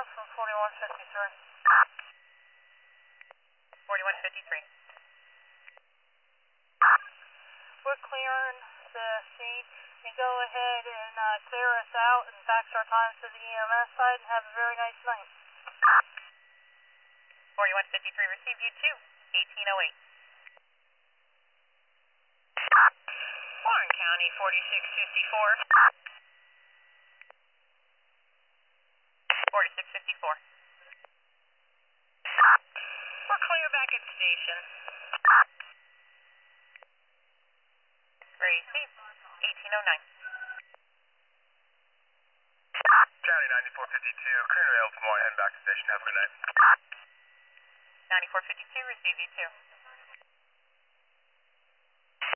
from 4153. 4153. We're clearing the scene and go ahead and clear us out and fax our times to the EMS side and have a very nice night. 4153, receive you 2, 1808. Warren County, 4654. 4654. We're clear back at station. Receive 1809. County 9452, clearing available tomorrow, heading back to station. Have a good night. 9452, receive you 2.